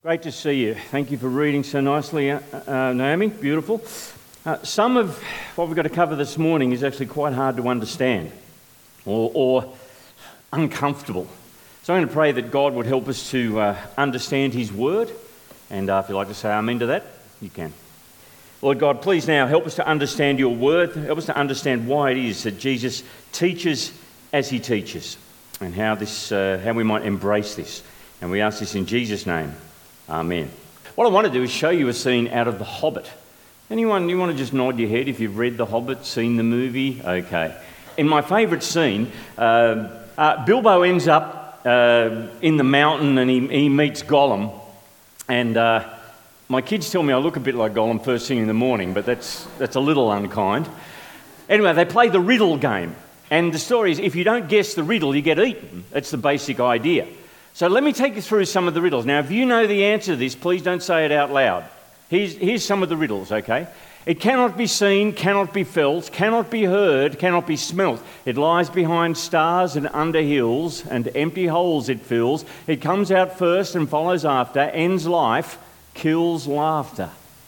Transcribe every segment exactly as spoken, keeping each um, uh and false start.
Great to see you. Thank you for reading so nicely, uh, uh, Naomi. Beautiful. Uh, some of what we've got to cover this morning is actually quite hard to understand or, or uncomfortable. So I'm going to pray that God would help us to uh, understand His Word. And uh, if you'd like to say amen to that, you can. Lord God, please now help us to understand Your Word. Help us to understand why it is that Jesus teaches as He teaches and how, this, uh, how we might embrace this. And we ask this in Jesus' name. Amen. What I want to do is show you a scene out of The Hobbit. Anyone, you want to just nod your head if you've read The Hobbit, seen the movie? Okay. In my favourite scene, uh, uh, Bilbo ends up uh, in the mountain and he, he meets Gollum. And uh, my kids tell me I look a bit like Gollum first thing in the morning, but that's, that's a little unkind. Anyway, they play the riddle game. And the story is, if you don't guess the riddle, you get eaten. That's the basic idea. So let me take you through some of the riddles. Now, if you know the answer to this, please don't say it out loud. Here's, here's some of the riddles, okay? It cannot be seen, cannot be felt, cannot be heard, cannot be smelt. It lies behind stars and under hills, and empty holes it fills. It comes out first and follows after, ends life, kills laughter.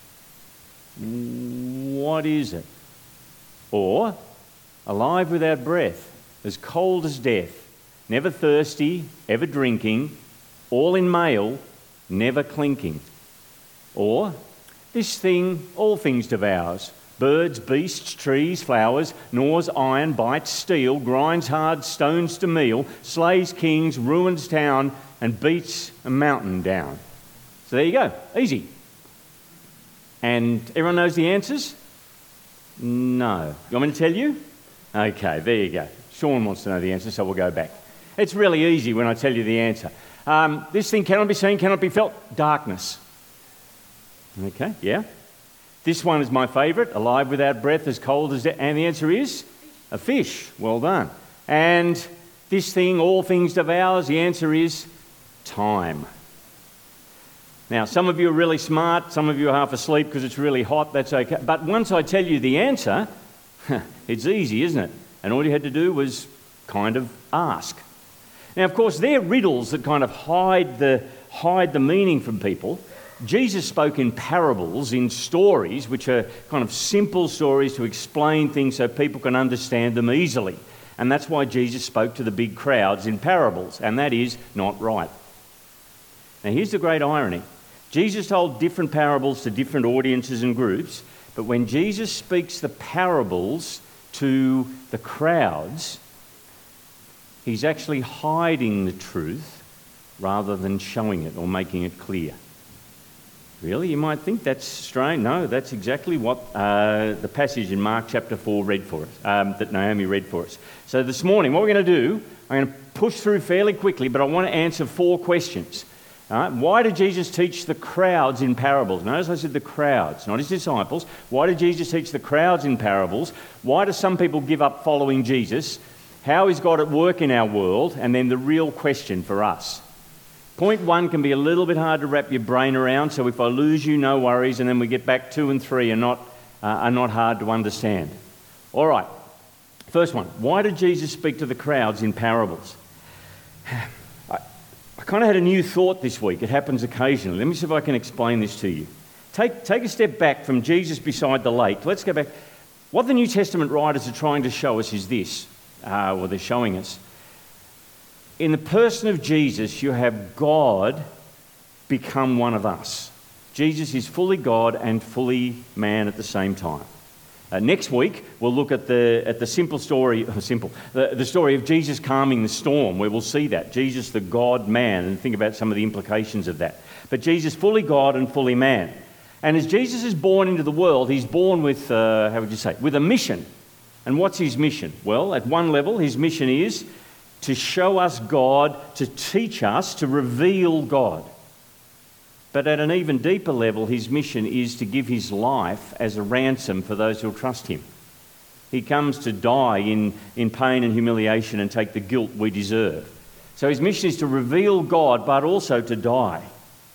What is it? Or, alive without breath, as cold as death. Never thirsty, ever drinking, all in mail, never clinking. Or, this thing all things devours, birds, beasts, trees, flowers, gnaws iron, bites steel, grinds hard stones to meal, slays kings, ruins town, and beats a mountain down. So there you go, easy. And everyone knows the answers? No. You want me to tell you? Okay, there you go. Sean wants to know the answer, so we'll go back. It's really easy when I tell you the answer. Um, this thing cannot be seen, cannot be felt. Darkness. Okay, yeah. This one is my favourite. Alive without breath, as cold as death. And the answer is a fish. Well done. And this thing, all things devours. The answer is time. Now, some of you are really smart. Some of you are half asleep because it's really hot. That's okay. But once I tell you the answer, it's easy, isn't it? And all you had to do was kind of ask. Now, of course, they're riddles that kind of hide the, hide the meaning from people. Jesus spoke in parables, in stories, which are kind of simple stories to explain things so people can understand them easily. And that's why Jesus spoke to the big crowds in parables, and that is not right. Now, here's the great irony. Jesus told different parables to different audiences and groups, but when Jesus speaks the parables to the crowds, He's actually hiding the truth rather than showing it or making it clear. Really? You might think that's strange. No, that's exactly what uh, the passage in Mark chapter four read for us, um, that Naomi read for us. So this morning, what we're going to do, I'm going to push through fairly quickly, but I want to answer four questions. All right? Why did Jesus teach the crowds in parables? Notice I said the crowds, not His disciples. Why did Jesus teach the crowds in parables? Why do some people give up following Jesus? How is God at work in our world? And then the real question for us. Point one can be a little bit hard to wrap your brain around, so if I lose you, no worries, and then we get back two and three are not, uh, are not hard to understand. All right, first one. Why did Jesus speak to the crowds in parables? I, I kind of had a new thought this week. It happens occasionally. Let me see if I can explain this to you. Take, take a step back from Jesus beside the lake. Let's go back. What the New Testament writers are trying to show us is this. Uh, well, they're showing us. In the person of Jesus, you have God become one of us. Jesus is fully God and fully man at the same time. Uh, next week, we'll look at the at the simple story, uh, simple, the, the story of Jesus calming the storm, where we'll see that. Jesus, the God-man, and think about some of the implications of that. But Jesus, fully God and fully man. And as Jesus is born into the world, He's born with, uh, how would you say, with a mission. And what's His mission? Well, at one level, His mission is to show us God, to teach us, to reveal God. But at an even deeper level, His mission is to give His life as a ransom for those who will trust Him. He comes to die in, in pain and humiliation and take the guilt we deserve. So His mission is to reveal God, but also to die.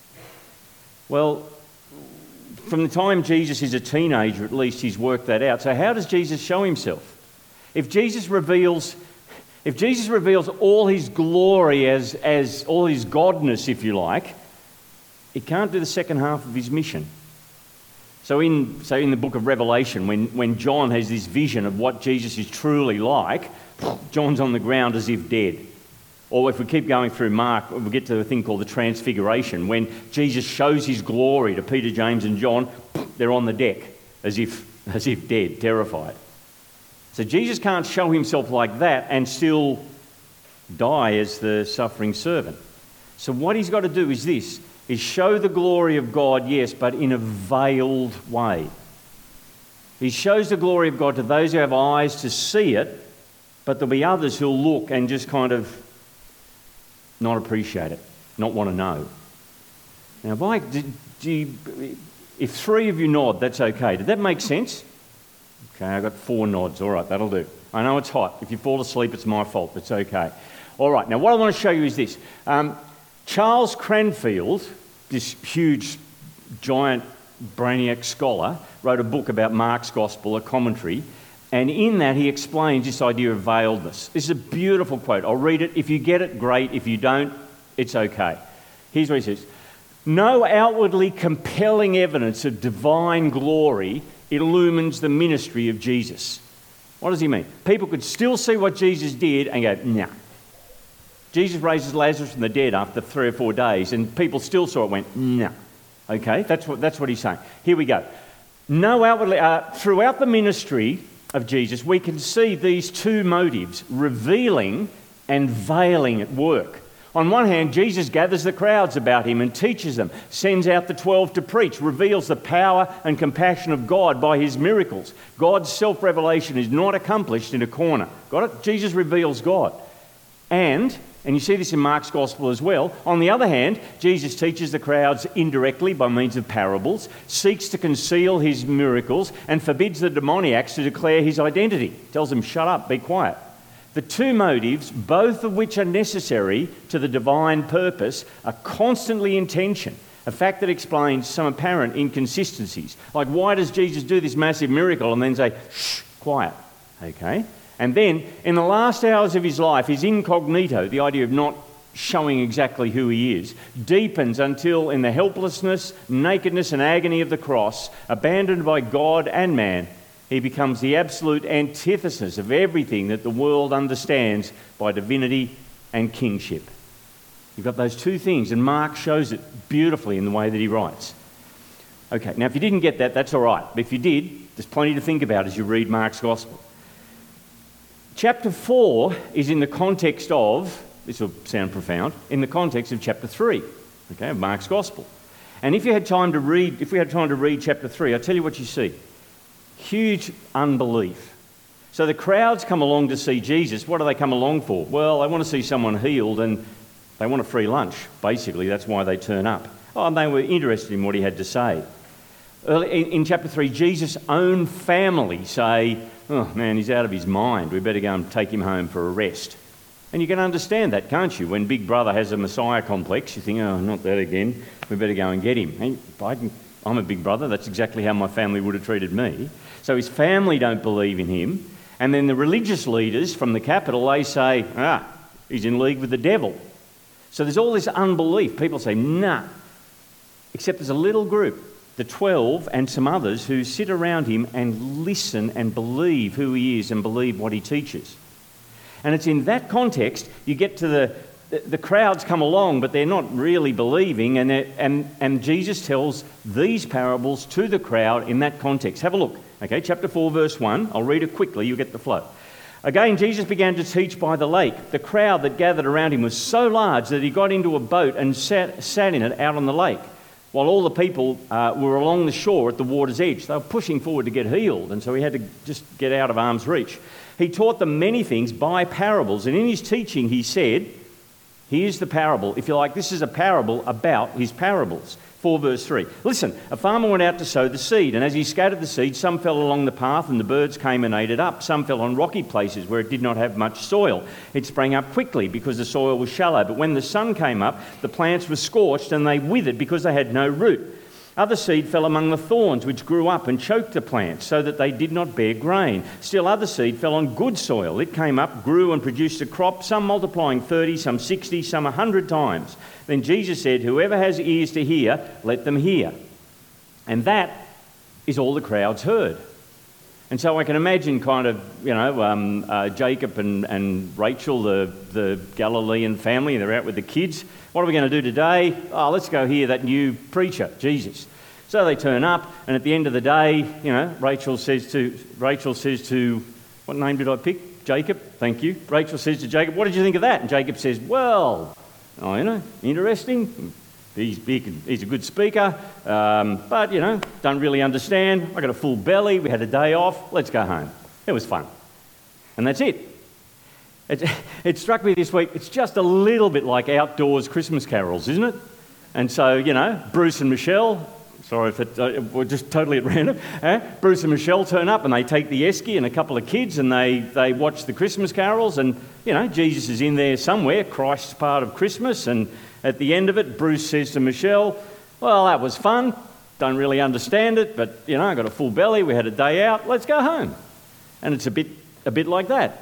Well, from the time Jesus is a teenager, at least, He's worked that out. So how does Jesus show Himself? If Jesus reveals, if Jesus reveals all His glory as, as all His godness, if you like, he can't do the second half of his mission. So in, so in the book of Revelation, when, when John has this vision of what Jesus is truly like, John's on the ground as if dead. Or if we keep going through Mark, we'll get to a thing called the Transfiguration. When Jesus shows his glory to Peter, James and John, they're on the deck as if, as if dead, terrified. So Jesus can't show himself like that and still die as the suffering servant. So what he's got to do is this, is show the glory of God, yes, but in a veiled way. He shows the glory of God to those who have eyes to see it, but there'll be others who'll look and just kind of not appreciate it, not want to know. Now, if, I, do, do you, if three of you nod, that's okay. Did that make sense? Okay, I got four nods. All right, that'll do. I know it's hot. If you fall asleep, it's my fault. It's okay. All right, now what I want to show you is this. Um, Charles Cranfield, this huge, giant, brainiac scholar, wrote a book about Mark's Gospel, a commentary, and in that he explains this idea of veiledness. This is a beautiful quote. I'll read it. If you get it, great. If you don't, it's okay. Here's what he says. No outwardly compelling evidence of divine glory illumines the ministry of Jesus. What does he mean? People could still see what Jesus did and go, nah. Jesus raises Lazarus from the dead after three or four days, and people still saw it, went, nah. Okay, that's what, that's what he's saying. Here we go. No outwardly, uh, throughout the ministry of Jesus, we can see these two motives, revealing and veiling at work. On one hand, Jesus gathers the crowds about him and teaches them, sends out the twelve to preach, reveals the power and compassion of God by his miracles. God's self-revelation is not accomplished in a corner. Got it? Jesus reveals God. And, and you see this in Mark's Gospel as well, on the other hand, Jesus teaches the crowds indirectly by means of parables, seeks to conceal his miracles, and forbids the demoniacs to declare his identity. Tells them, shut up, be quiet. The two motives, both of which are necessary to the divine purpose, are constantly in tension, a fact that explains some apparent inconsistencies. Like, why does Jesus do this massive miracle and then say, shh, quiet, okay? And then, in the last hours of his life, his incognito, the idea of not showing exactly who he is, deepens until in the helplessness, nakedness and agony of the cross, abandoned by God and man, he becomes the absolute antithesis of everything that the world understands by divinity and kingship. You've got those two things, and Mark shows it beautifully in the way that he writes. Okay, now if you didn't get that, that's all right. But if you did, there's plenty to think about as you read Mark's Gospel. Chapter four is in the context of, this will sound profound, in the context of chapter three, okay, of Mark's Gospel. And if you had time to read, if we had time to read chapter three, I'll tell you what you see. Huge unbelief. So the crowds come along to see Jesus. What do they come along for? Well, they want to see someone healed and they want a free lunch. Basically, that's why they turn up. Oh, and they were interested in what he had to say. Early, in, in chapter three, Jesus' own family say, oh man, he's out of his mind. We better go and take him home for a rest. And you can understand that, can't you? When Big Brother has a Messiah complex, you think, oh, not that again. We better go and get him. Hey, I can, I'm a big brother. That's exactly how my family would have treated me. So his family don't believe in him. And then the religious leaders from the capital, they say, ah, he's in league with the devil. So there's all this unbelief. People say, nah. Except there's a little group, the twelve and some others, who sit around him and listen and believe who he is and believe what he teaches. And it's in that context you get to the, the, the crowds come along, but they're not really believing, and, and, and Jesus tells these parables to the crowd in that context. Have a look. Okay, chapter four, verse one. I'll read it quickly, you'll get the flow. Again, Jesus began to teach by the lake. The crowd that gathered around him was so large that he got into a boat and sat, sat in it out on the lake, while all the people uh, were along the shore at the water's edge. They were pushing forward to get healed, and so he had to just get out of arm's reach. He taught them many things by parables, and in his teaching he said, here's the parable. If you like, this is a parable about his parables. four verse three. Listen, a farmer went out to sow the seed, and as he scattered the seed, some fell along the path and the birds came and ate it up. Some fell on rocky places where it did not have much soil. It sprang up quickly because the soil was shallow, but when the sun came up, the plants were scorched and they withered because they had no root. Other seed fell among the thorns, which grew up and choked the plants, so that they did not bear grain. Still other seed fell on good soil. It came up, grew and produced a crop, some multiplying thirty, some sixty, some a hundred times. Then Jesus said, whoever has ears to hear, let them hear. And that is all the crowds heard. And so I can imagine kind of, you know, um, uh, Jacob and, and Rachel, the, the Galilean family, they're out with the kids. What are we going to do today? Oh, let's go hear that new preacher, Jesus. So they turn up, and at the end of the day, you know, Rachel says to, Rachel says to, what name did I pick? Jacob, thank you. Rachel says to Jacob, what did you think of that? And Jacob says, well, oh, you know, interesting. He's, he can, he's a good speaker, um, but, you know, don't really understand. I got a full belly. We had a day off. Let's go home. It was fun. And that's it. It, it struck me this week, it's just a little bit like outdoors Christmas carols, isn't it? And so, you know, Bruce and Michelle, sorry if it, uh, we're just totally at random, eh? Bruce and Michelle turn up and they take the esky and a couple of kids and they, they watch the Christmas carols and, you know, Jesus is in there somewhere, Christ's part of Christmas, and at the end of it, Bruce says to Michelle, well, that was fun, don't really understand it, but, you know, I got a full belly, we had a day out, let's go home. And it's a bit, a bit like that.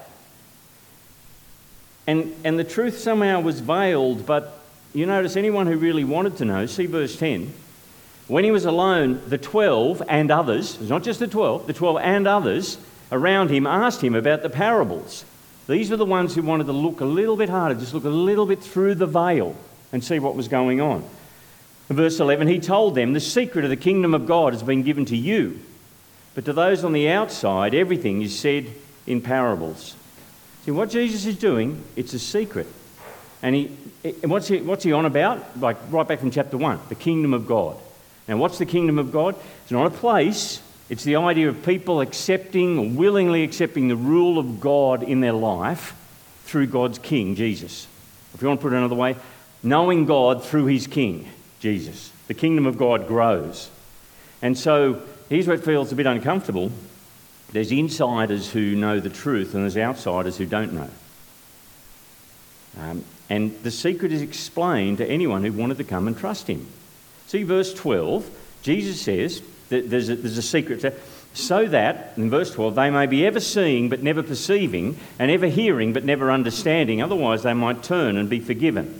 And, and the truth somehow was veiled, but you notice anyone who really wanted to know, see verse ten, when he was alone, the twelve and others, it's not just the twelve, the twelve and others around him asked him about the parables. These were the ones who wanted to look a little bit harder, just look a little bit through the veil and see what was going on. In verse eleven, he told them, the secret of the kingdom of God has been given to you, but to those on the outside, everything is said in parables. See, what Jesus is doing, it's a secret. And he, and what's he, what's he on about? Like right back from chapter one, the kingdom of God. Now, what's the kingdom of God? It's not a place. It's the idea of people accepting, or willingly accepting the rule of God in their life through God's king, Jesus. If you want to put it another way, knowing God through his king, Jesus. The kingdom of God grows. And so, here's where it feels a bit uncomfortable. There's insiders who know the truth and there's outsiders who don't know. Um, and the secret is explained to anyone who wanted to come and trust him. See verse twelve, Jesus says that there's a, there's a secret there, so that, in verse twelve, they may be ever seeing but never perceiving, and ever hearing but never understanding, otherwise they might turn and be forgiven.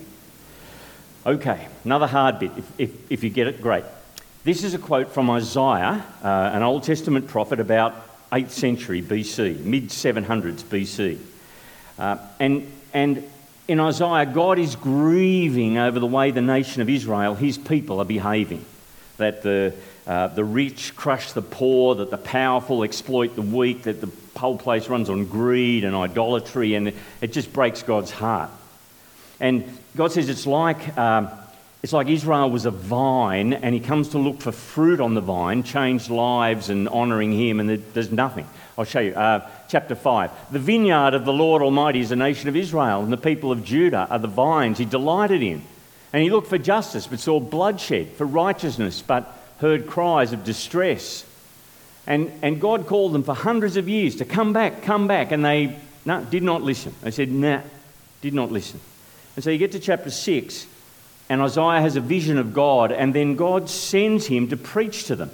Okay, another hard bit, if, if, if you get it, great. This is a quote from Isaiah, uh, an Old Testament prophet about eighth century B C, mid seven hundreds B C. Uh, and, and in Isaiah, God is grieving over the way the nation of Israel, his people, are behaving. That the, uh, the rich crush the poor, that the powerful exploit the weak, that the whole place runs on greed and idolatry, and it just breaks God's heart. And God says it's like... Um, It's like Israel was a vine and he comes to look for fruit on the vine, changed lives and honouring him, and there's nothing. I'll show you. Uh, chapter five. The vineyard of the Lord Almighty is the nation of Israel, and the people of Judah are the vines he delighted in. And he looked for justice but saw bloodshed, for righteousness but heard cries of distress. And, and God called them for hundreds of years to come back, come back, and they no, did not listen. They said, nah, did not listen. And so you get to chapter six, and Isaiah has a vision of God, and then God sends him to preach to them.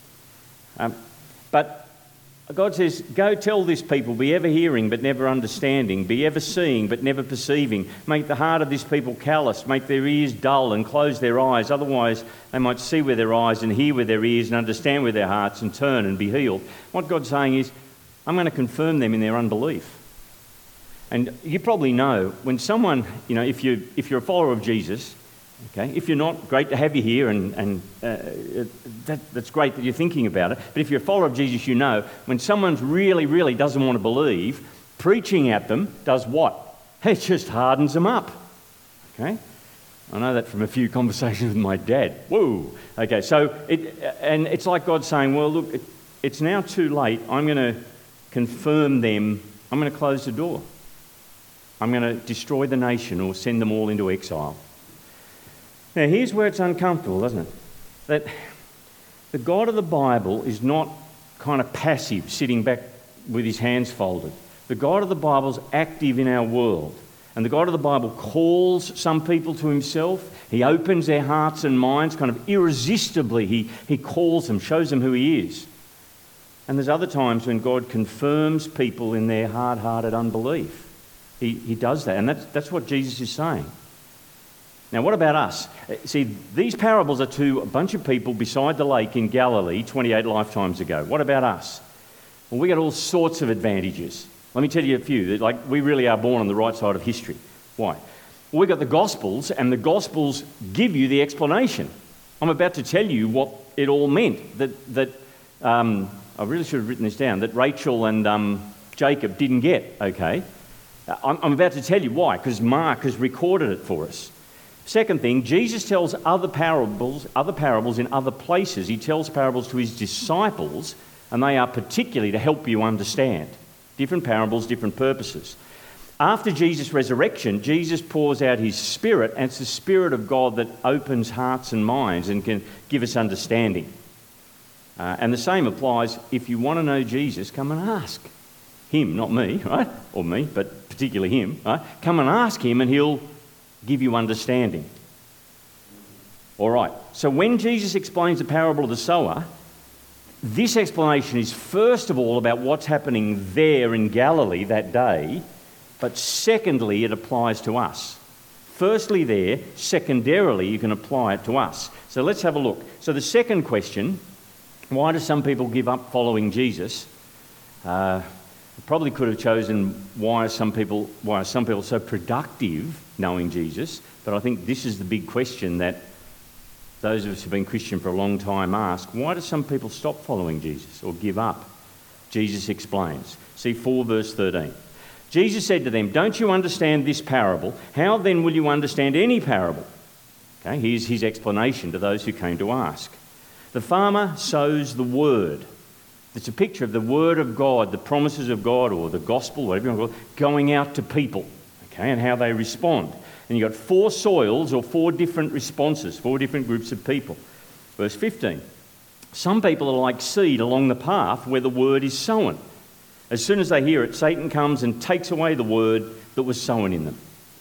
Um, but God says, go tell this people, be ever hearing but never understanding, be ever seeing but never perceiving. Make the heart of this people callous, make their ears dull and close their eyes. Otherwise they might see with their eyes and hear with their ears and understand with their hearts and turn and be healed. What God's saying is, I'm going to confirm them in their unbelief. And you probably know, when someone, you know, if, you, if you're a follower of Jesus... Okay, if you're not, great to have you here, and, and uh, that, that's great that you're thinking about it. But if you're a follower of Jesus, you know, when someone really, really doesn't want to believe, preaching at them does what? It just hardens them up. Okay, I know that from a few conversations with my dad. Whoa. Okay, so it, and it's like God saying, well, look, it, it's now too late. I'm going to confirm them. I'm going to close the door. I'm going to destroy the nation or send them all into exile. Now, here's where it's uncomfortable, doesn't it? That the God of the Bible is not kind of passive, sitting back with his hands folded. The God of the Bible is active in our world. And the God of the Bible calls some people to himself. He opens their hearts and minds kind of irresistibly. He, he calls them, shows them who he is. And there's other times when God confirms people in their hard-hearted unbelief. He, he does that, and that's, that's what Jesus is saying. Now, what about us? See, these parables are to a bunch of people beside the lake in Galilee twenty-eight lifetimes ago. What about us? Well, we got all sorts of advantages. Let me tell you a few. Like, we really are born on the right side of history. Why? Well, we've got the Gospels, and the Gospels give you the explanation. I'm about to tell you what it all meant. That, that um, I really should have written this down, that Rachel and um, Jacob didn't get, okay? I'm, I'm about to tell you why, because Mark has recorded it for us. Second thing, Jesus tells other parables, other parables in other places. He tells parables to his disciples, and they are particularly to help you understand. Different parables, different purposes. After Jesus' resurrection, Jesus pours out his Spirit, and it's the Spirit of God that opens hearts and minds and can give us understanding. Uh, and the same applies if you want to know Jesus, come and ask him, not me, right? Or me, but particularly him, right? Come and ask him and he'll give you understanding. All right, so when Jesus explains the parable of the sower, this explanation is first of all about what's happening there in Galilee that day, but secondly, it applies to us. Firstly there, secondarily, you can apply it to us. So let's have a look. So the second question, why do some people give up following Jesus? Uh, probably could have chosen why are some people why are some people so productive knowing Jesus, but I think this is the big question that those of us who've been Christian for a long time ask. Why do some people stop following Jesus or give up? Jesus explains. See four verse thirteen. Jesus said to them, "Don't you understand this parable? How then will you understand any parable?" Okay, here's his explanation to those who came to ask. The farmer sows the word. It's a picture of the word of God, the promises of God, or the gospel, whatever you want to call it, going out to people, okay, and how they respond. And you've got four soils or four different responses, four different groups of people. Verse fifteen. Some people are like seed along the path where the word is sown. As soon as they hear it, Satan comes and takes away the word that was sown in them.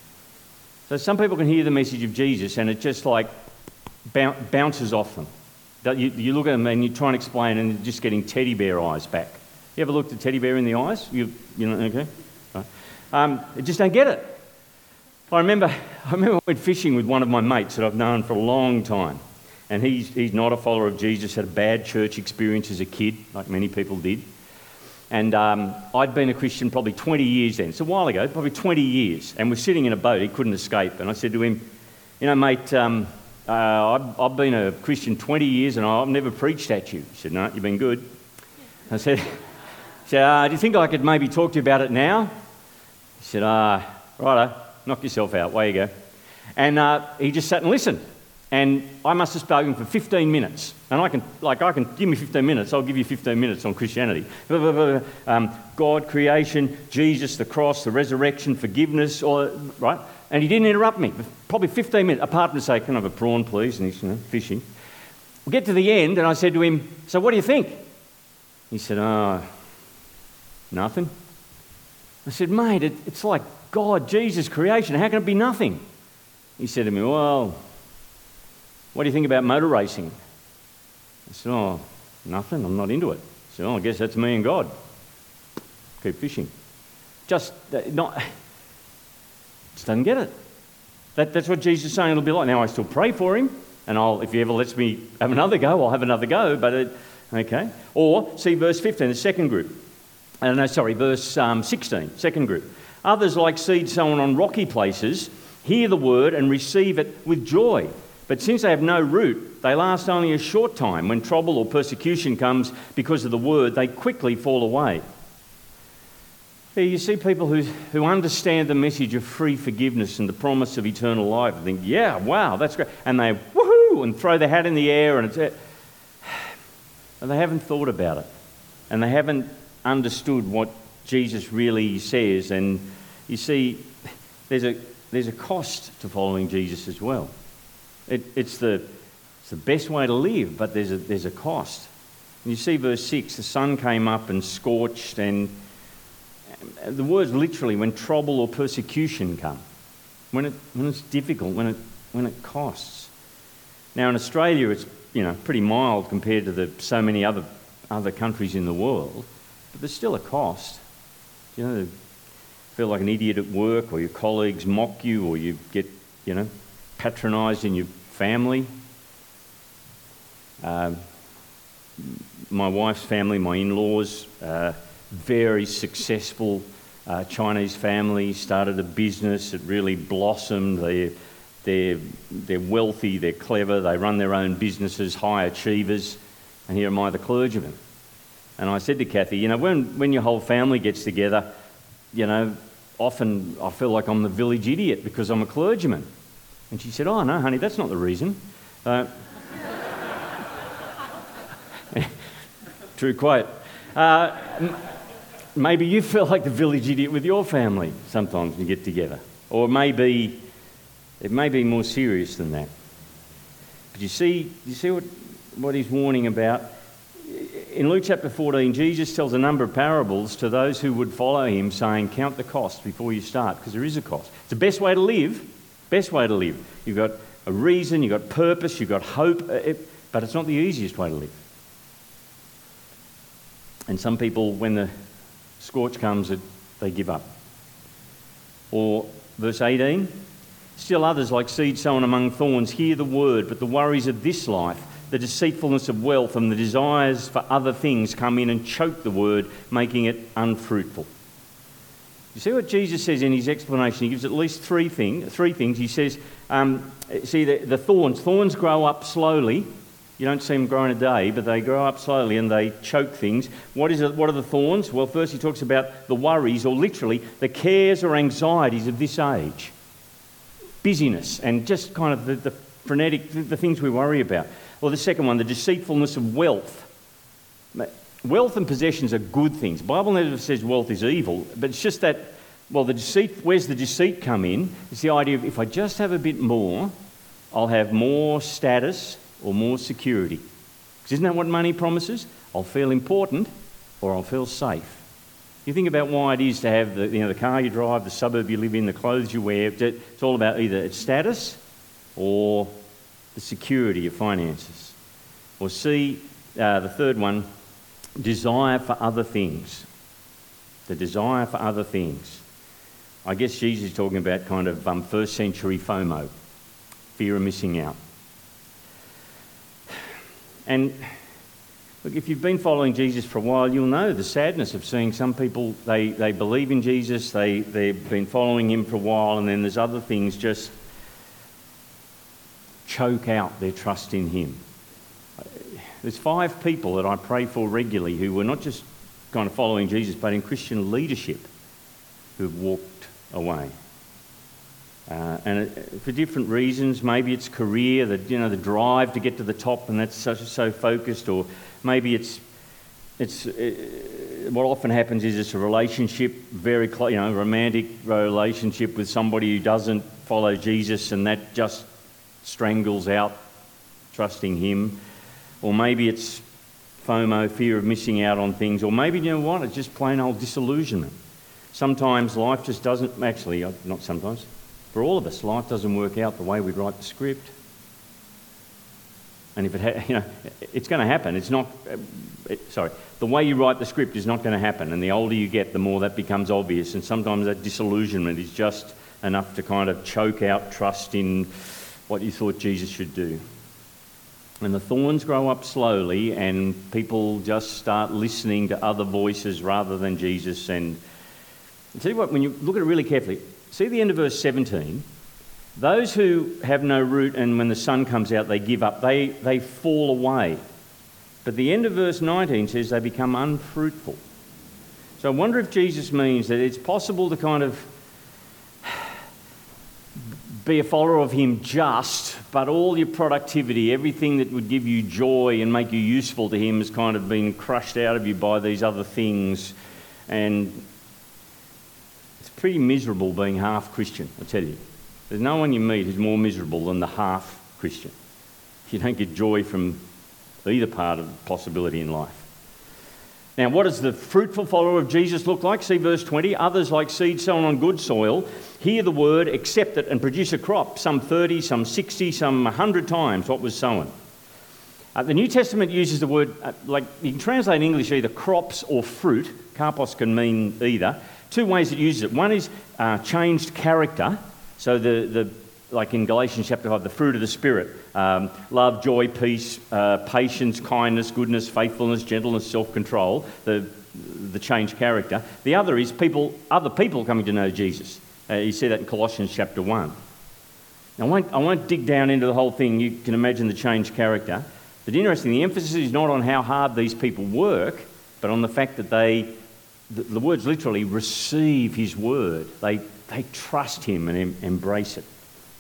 So some people can hear the message of Jesus and it just like bounces off them. You, you look at them and you try and explain and you're just getting teddy bear eyes back. You ever looked at teddy bear in the eyes? You, you know, okay? Right. Um, you just don't get it. I remember, I remember I went fishing with one of my mates that I've known for a long time. And he's, he's not a follower of Jesus, had a bad church experience as a kid, like many people did. And um, I'd been a Christian probably twenty years then. It's a while ago, probably twenty years. And we're sitting in a boat, he couldn't escape. And I said to him, you know, mate, um, Uh, I've, I've been a Christian twenty years and I've never preached at you. He said, no, you've been good. I said, said uh, do you think I could maybe talk to you about it now? He said, uh, righto, knock yourself out, away you go. And uh, he just sat and listened. And I must have spoken for fifteen minutes. And I can, like, I can, give me fifteen minutes, I'll give you fifteen minutes on Christianity. Um, God, creation, Jesus, the cross, the resurrection, forgiveness, all, right? And he didn't interrupt me, probably fifteen minutes, apart from to say, can I have a prawn, please? And he's, you know, fishing. We get to the end, and I said to him, so what do you think? He said, oh, nothing. I said, mate, it, it's like God, Jesus, creation. How can it be nothing? He said to me, well, what do you think about motor racing? I said, oh, nothing, I'm not into it. I said, oh, I guess that's me and God. Keep fishing. Just uh, not... Just doesn't get it. That, that's what Jesus is saying it'll be like. Now, I still pray for him, and I'll, if he ever lets me have another go, I'll have another go, but it, okay. Or, see verse fifteen, the second group. Uh, no, sorry, verse um, sixteen, second group. Others, like seed sown on rocky places, hear the word and receive it with joy. But since they have no root, they last only a short time. When trouble or persecution comes because of the word, they quickly fall away. You see people who, who understand the message of free forgiveness and the promise of eternal life and think, yeah, wow, that's great. And they woohoo and throw their hat in the air and it's it. And they haven't thought about it. And they haven't understood what Jesus really says. And you see, there's a there's a cost to following Jesus as well. It, it's the it's the best way to live, but there's a there's a cost. And you see verse six, the sun came up and scorched and The word's literally when trouble or persecution come, when it when it's difficult, when it when it costs. Now in Australia, it's you know pretty mild compared to the so many other other countries in the world, but there's still a cost. You know, you feel like an idiot at work, or your colleagues mock you, or you get you know patronised in your family. Um, my wife's family, my in-laws, uh, very successful uh, Chinese family, started a business. It really blossomed. They're, they're, they're wealthy, they're clever, they run their own businesses, high achievers, and here am I, the clergyman. And I said to Kathy, you know, when, when your whole family gets together, you know, often I feel like I'm the village idiot because I'm a clergyman. And she said, oh, no, honey, that's not the reason. Uh, True quote. Uh, m- maybe you feel like the village idiot with your family sometimes when you get together. Or maybe it may be more serious than that. But you see, you see what, what he's warning about? In Luke chapter fourteen, Jesus tells a number of parables to those who would follow him, saying, count the cost before you start, because there is a cost. It's the best way to live. Best way to live. You've got a reason, you've got purpose, you've got hope, but it's not the easiest way to live. And some people, when the scorch comes, they give up. Or verse eighteen, still others, like seed sown among thorns, hear the word, but the worries of this life, the deceitfulness of wealth and the desires for other things come in and choke the word, making it unfruitful. You see what Jesus says in his explanation? He gives at least three, thing, three things. He says, um, see, the, the thorns, thorns grow up slowly. You don't see them grow in a day, but they grow up slowly and they choke things. What is it? What are the thorns? Well, first he talks about the worries, or literally the cares or anxieties of this age. Busyness and just kind of the, the frenetic, the things we worry about. Or the second one, the deceitfulness of wealth. Wealth and possessions are good things. The Bible never says wealth is evil, but it's just that, well, the deceit, where's the deceit come in? It's the idea of if I just have a bit more, I'll have more status or more security. Because isn't that what money promises? I'll feel important or I'll feel safe. You think about why it is to have the, you know, the car you drive, the suburb you live in, the clothes you wear. It's all about either its status or the security of finances. Or C, uh, the third one, desire for other things. The desire for other things. I guess Jesus is talking about kind of um, first century FOMO, fear of missing out. And look, if you've been following Jesus for a while, you'll know the sadness of seeing some people, they, they believe in Jesus, they, they've been following him for a while, and then there's other things just choke out their trust in him. There's five people that I pray for regularly who were not just kind of following Jesus, but in Christian leadership who've walked away. Uh, and it, for different reasons, maybe it's career, the, you know, the drive to get to the top, and that's so, so focused, or maybe it's, it's uh, what often happens is it's a relationship, very close, you know, romantic relationship with somebody who doesn't follow Jesus, and that just strangles out trusting him. Or maybe it's FOMO, fear of missing out on things, or maybe, you know what, it's just plain old disillusionment. Sometimes life just doesn't, actually, not sometimes, for all of us, life doesn't work out the way we'd write the script. And if it, ha- you know, it's going to happen. It's not, it, sorry, the way you write the script is not going to happen. And the older you get, the more that becomes obvious. And sometimes that disillusionment is just enough to kind of choke out trust in what you thought Jesus should do. And the thorns grow up slowly, and people just start listening to other voices rather than Jesus. And I'll tell you what, when you look at it really carefully, see the end of verse seventeen. Those who have no root, and when the sun comes out, they give up. They, they fall away. But the end of verse nineteen says they become unfruitful. So I wonder if Jesus means that it's possible to kind of be a follower of him just, but all your productivity, everything that would give you joy and make you useful to him has kind of been crushed out of you by these other things. And it's pretty miserable being half Christian, I tell you. There's no one you meet who's more miserable than the half Christian. You don't get joy from either part of the possibility in life. Now, what does the fruitful follower of Jesus look like? See verse twenty. Others, like seed sown on good soil, hear the word, accept it, and produce a crop, some thirty, some sixty, some one hundred times what was sown. Uh, the New Testament uses the word, uh, like you can translate in English either crops or fruit. Karpos can mean either. Two ways it uses it. One is uh, changed character. So the, the like in Galatians chapter five, the fruit of the Spirit. Um, love, joy, peace, uh, patience, kindness, goodness, faithfulness, gentleness, self-control. The, the changed character. The other is people, other people coming to know Jesus. Uh, you see that in Colossians chapter one. Now, I won't, I won't dig down into the whole thing. You can imagine the changed character. But interesting, the emphasis is not on how hard these people work, but on the fact that they, the, the words literally, receive his word. They, they trust him and em- embrace it.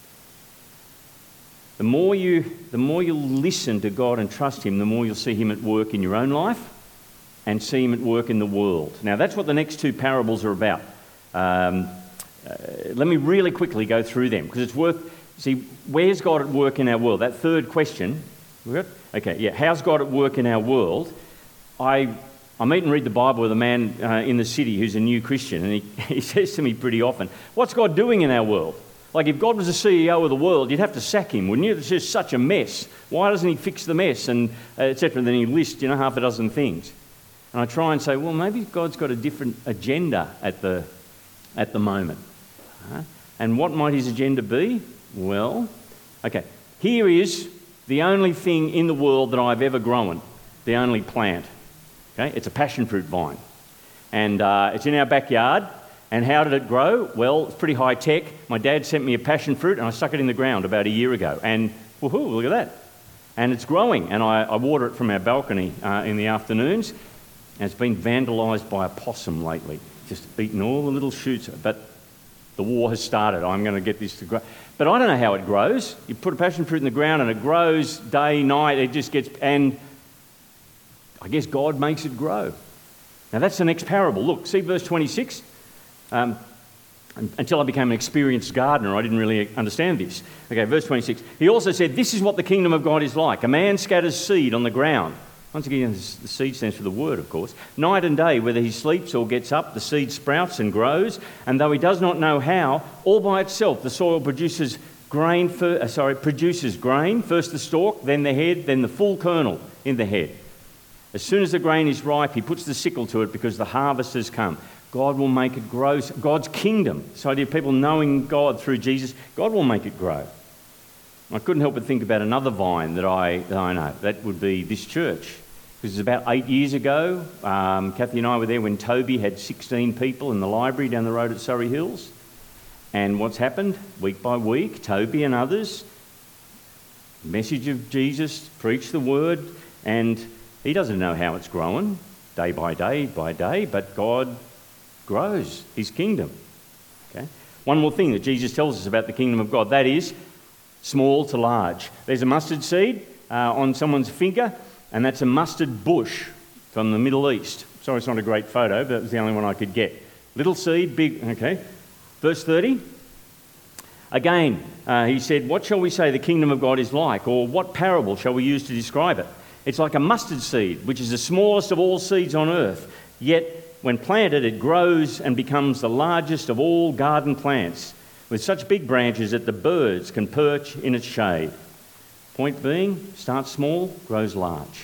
The more you, the more you listen to God and trust him, the more you'll see him at work in your own life and see him at work in the world. Now, that's what the next two parables are about. Um, uh, let me really quickly go through them, because it's worth... See, where's God at work in our world? That third question... Okay, yeah. How's God at work in our world? I I meet and read the Bible with a man uh, in the city who's a new Christian, and he, he says to me pretty often, what's God doing in our world? Like, if God was the C E O of the world, you'd have to sack him, wouldn't you? It's just such a mess. Why doesn't he fix the mess? And uh, et cetera. And then he lists, you know, half a dozen things. And I try and say, well, maybe God's got a different agenda at the at the moment. Uh, and what might his agenda be? Well, okay, here is the only thing in the world that I've ever grown, the only plant. Okay, it's a passion fruit vine. And uh, it's in our backyard. And how did it grow? Well, it's pretty high tech. My dad sent me a passion fruit and I stuck it in the ground about a year ago. And woohoo, look at that. And it's growing. And I, I water it from our balcony uh, in the afternoons. And it's been vandalised by a possum lately. Just eaten all the little shoots. But the war has started. I'm going to get this to grow. But I don't know how it grows. You put a passion fruit in the ground and it grows day, night. It just gets... And I guess God makes it grow. Now that's the next parable. Look, see verse twenty-six? Um, until I became an experienced gardener, I didn't really understand this. Okay, verse twenty-six. He also said, this is what the kingdom of God is like. A man scatters seed on the ground. Once again, the seed stands for the word, of course. Night and day, whether he sleeps or gets up, the seed sprouts and grows. And though he does not know how, all by itself the soil produces grain. For, uh, sorry, produces grain. First the stalk, then the head, then the full kernel in the head. As soon as the grain is ripe, he puts the sickle to it because the harvest has come. God will make it grow. God's kingdom, this idea of people knowing God through Jesus, God will make it grow. I couldn't help but think about another vine that I, that I know. That would be this church. Because it's about eight years ago, um, Kathy and I were there when Toby had sixteen people in the library down the road at Surrey Hills. And what's happened? Week by week, Toby and others, message of Jesus, preach the word, and he doesn't know how it's growing, day by day by day, but God grows his kingdom. Okay. One more thing that Jesus tells us about the kingdom of God, that is small to large. There's a mustard seed uh, on someone's finger, and that's a mustard bush from the Middle East. Sorry, it's not a great photo, but it was the only one I could get. Little seed, big, okay. Verse thirty. Again, uh, he said, what shall we say the kingdom of God is like? Or what parable shall we use to describe it? It's like a mustard seed, which is the smallest of all seeds on earth. Yet, when planted, it grows and becomes the largest of all garden plants, with such big branches that the birds can perch in its shade. Point being, starts small, grows large.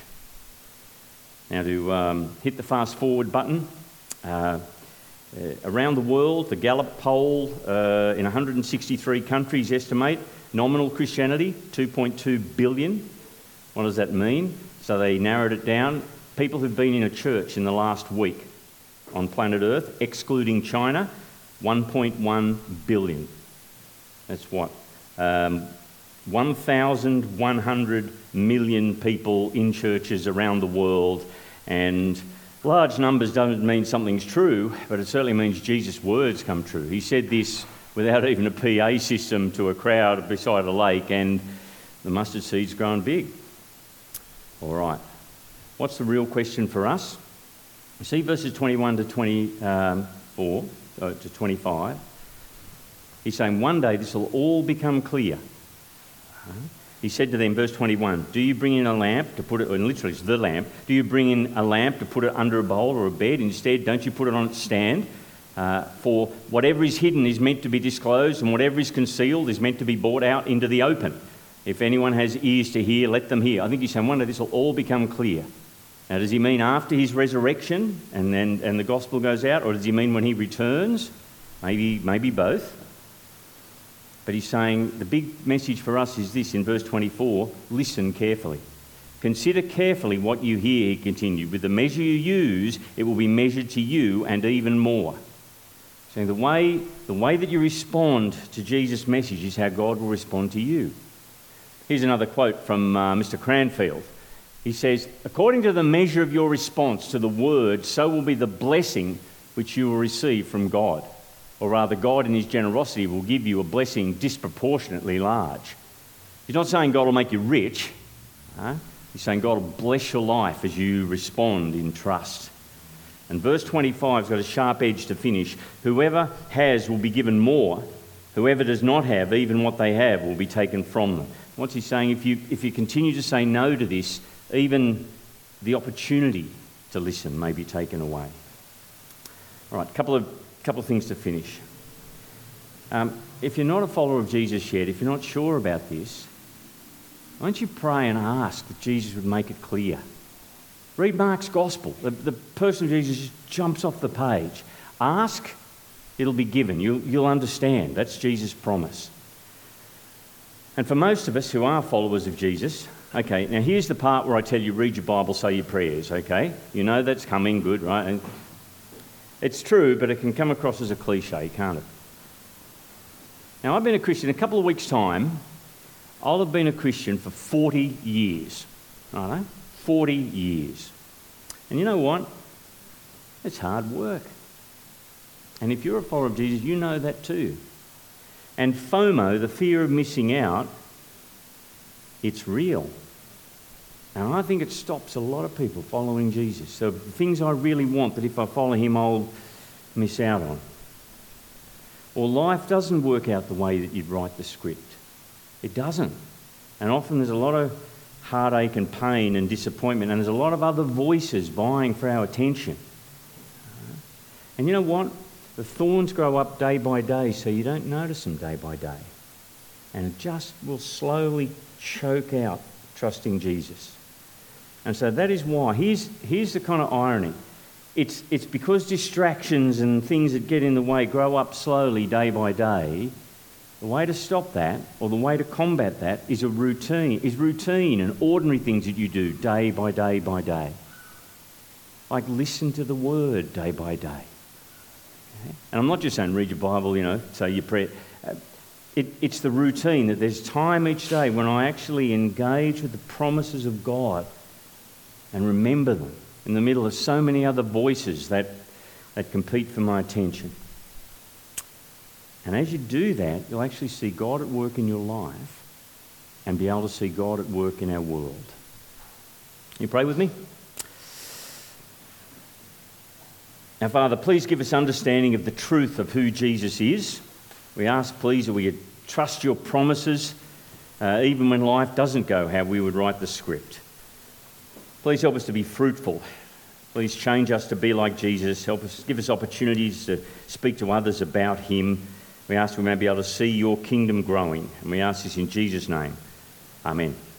Now to um, hit the fast forward button, uh, uh, around the world, the Gallup poll uh, in one hundred sixty-three countries estimate nominal Christianity, two point two billion. What does that mean? So they narrowed it down. People who've been in a church in the last week on planet Earth, excluding China, one point one billion. That's what? Um, one thousand one hundred million people in churches around the world, and large numbers doesn't mean something's true, but it certainly means Jesus' words come true. He said this without even a P A system to a crowd beside a lake, and the mustard seed's grown big. All right. What's the real question for us? You see verses twenty-one to twenty-four, uh, to twenty-five. He's saying one day this will all become clear. He said to them, verse twenty-one, do you bring in a lamp to put it, and literally it's the lamp, do you bring in a lamp to put it under a bowl or a bed? Instead, don't you put it on its stand? Uh, for whatever is hidden is meant to be disclosed, and whatever is concealed is meant to be brought out into the open. If anyone has ears to hear, let them hear. I think he's saying one day this will all become clear. Now, does he mean after his resurrection and then and the gospel goes out, or does he mean when he returns? Maybe, maybe both. But he's saying the big message for us is this in verse twenty-four, listen carefully. Consider carefully what you hear, he continued. With the measure you use, it will be measured to you and even more. So the way, the way that you respond to Jesus' message is how God will respond to you. Here's another quote from uh, Mister Cranfield. He says, according to the measure of your response to the word, so will be the blessing which you will receive from God. Or rather, God in his generosity will give you a blessing disproportionately large. He's not saying God will make you rich. Huh? He's saying God will bless your life as you respond in trust. And verse twenty-five has got a sharp edge to finish. Whoever has will be given more. Whoever does not have, even what they have, will be taken from them. What's he saying? If you, if you continue to say no to this, even the opportunity to listen may be taken away. All right, a couple of, couple of things to finish. Um, if you're not a follower of Jesus yet, if you're not sure about this, why don't you pray and ask that Jesus would make it clear? Read Mark's Gospel. The, the person of Jesus just jumps off the page. Ask, it'll be given. You'll, you'll understand. That's Jesus' promise. And for most of us who are followers of Jesus, okay, now here's the part where I tell you read your Bible, say your prayers, okay? You know that's coming, good, right? And it's true, but it can come across as a cliche, can't it? Now, I've been a Christian a couple of weeks' time. I'll have been a Christian for forty years, right? forty years. And you know what? It's hard work. And if you're a follower of Jesus, you know that too. And FOMO, the fear of missing out, it's real. And I think it stops a lot of people following Jesus. So the things I really want that if I follow him, I'll miss out on. Or life doesn't work out the way that you'd write the script. It doesn't. And often there's a lot of heartache and pain and disappointment, and there's a lot of other voices vying for our attention. And you know what? The thorns grow up day by day, so you don't notice them day by day. And it just will slowly choke out trusting Jesus. And so that is why, here's, here's the kind of irony. It's, it's because distractions and things that get in the way grow up slowly day by day. The way to stop that, or the way to combat that, is a routine, is routine and ordinary things that you do day by day by day. Like listen to the word day by day. Okay? And I'm not just saying read your Bible, you know, say your prayer. Uh, it, it's the routine that there's time each day when I actually engage with the promises of God and remember them in the middle of so many other voices that, that compete for my attention. And as you do that, you'll actually see God at work in your life and be able to see God at work in our world. You pray with me? Now, Father, please give us understanding of the truth of who Jesus is. We ask, please, that we trust your promises, uh, even when life doesn't go how we would write the script. Please help us to be fruitful. Please change us to be like Jesus. Help us, give us opportunities to speak to others about him. We ask we may be able to see your kingdom growing. And we ask this in Jesus' name. Amen.